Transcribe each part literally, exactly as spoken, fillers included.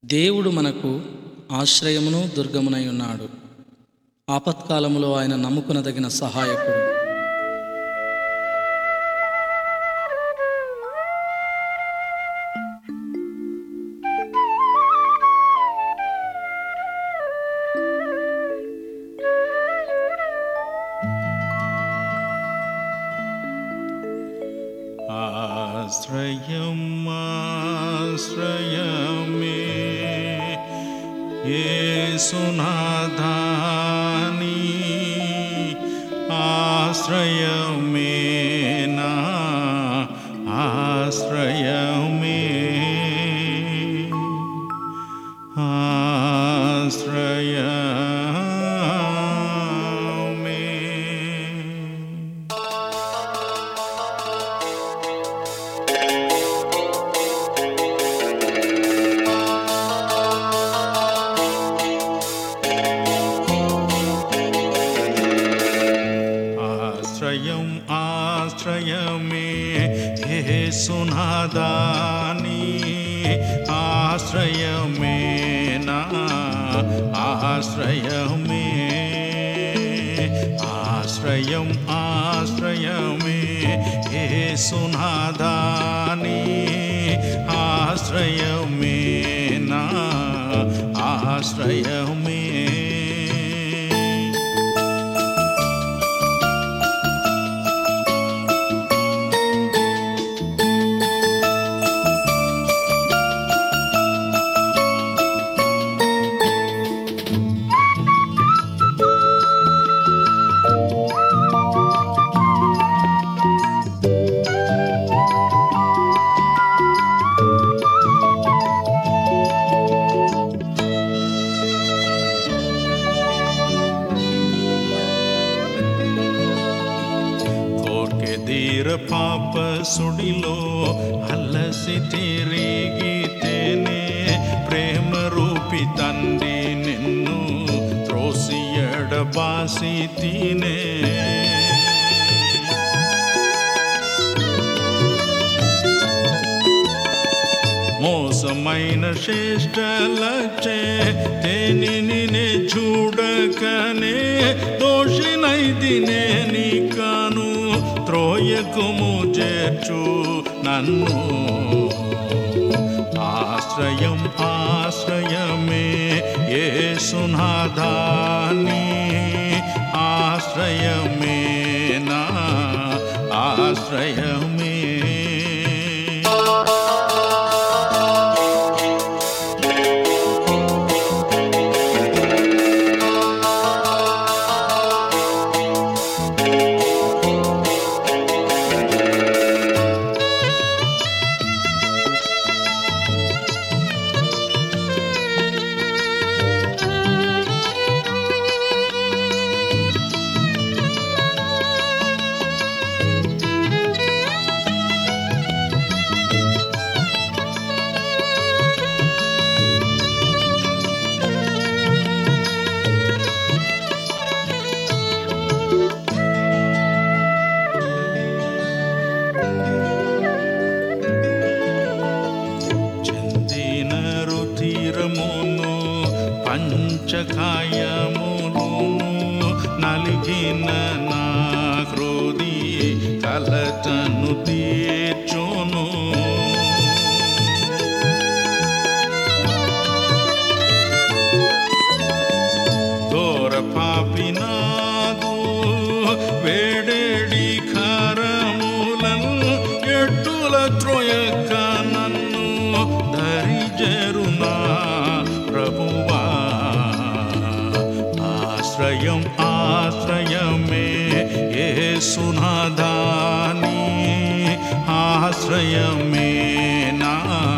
దేవుడు మనకు ఆశ్రయమును దుర్గమునై ఉన్నాడు. ఆపత్కాలములో ఆయన నమ్ముకునదగిన సహాయకుడు. ఆశ్రయం ఆశ్రయమే యేసునాథాని, ఆశ్రయమే నా ఆశ్రయమే, ఆశ్రయమే. ఆశ్రయం ఆశ్రయమే యేసునాథాని, ఆశ్రయమే నా ఆశ్రయమే, ఆశ్రయం ఆశ్రయమే యేసునాథాని, ఆశ్రయమే నా ఆశ్రయమే. ధీర పాప సుడిలో అలసి తిరిగితేనే, ప్రేమ రూపి తండ్రి నిన్ను త్రోసి ఎడబాసి తినే. మోసమైన శ్రేష్టలచే తేనిని చూడకనే, దోషినైదినే నీ కాను త్రోయకుము చేర్చు నన్ను. ఆశ్రయం ఆశ్రయమే యేసునాథాని, ఆశ్రయమే నా ఆశ్రయమే. రుధిరమును పంచకాయమును నలిగిన నా హృది కలతను తీర్చును. ఘోర పాపినాదు వేడేడి ఖరములను ఎట్టుల త్రోయక నన్ను ధరిజరునా ప్రభువా. ఆశ్రయం ఆశ్రయమే యేసునాథాని, ఆశ్రయమే నా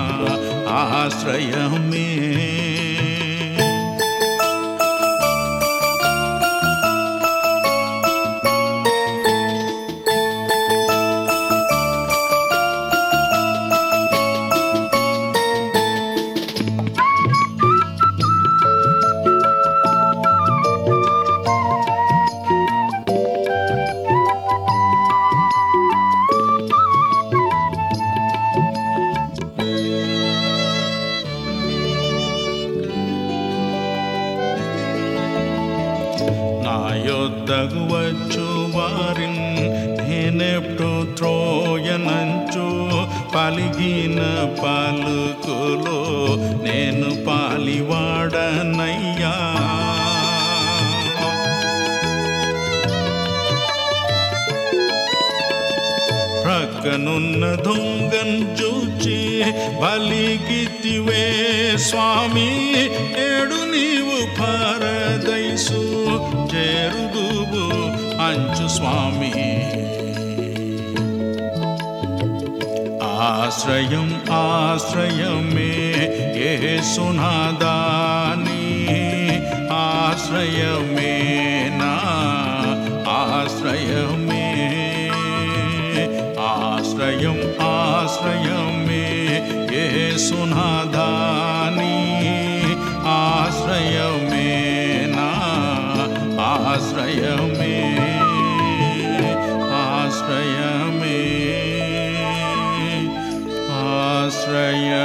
ఆశ్రయమే. యొద్దకు వచ్చు వారిన్ నేనెప్పుడు త్రోయనంచు పలిగిన పలుకులో నేను పాలివాడనయ్యా. ప్రక్కనున్న దొంగన్ చూచి బలిగితివే స్వామి, ఏడు నీవు పరదైసు చేరుదువు అంచు స్వామి. ఆశ్రయం ఆశ్రయమే యేసునాదాని, ఆశ్రయమే నా ఆశ్రయమే. ఆశ్రయం ఆశ్రయమే యేసునాదాని, ఆశ్రయమే నా ఆశ్రయమే. ఆశ్రయమే ఆశ్రయమే.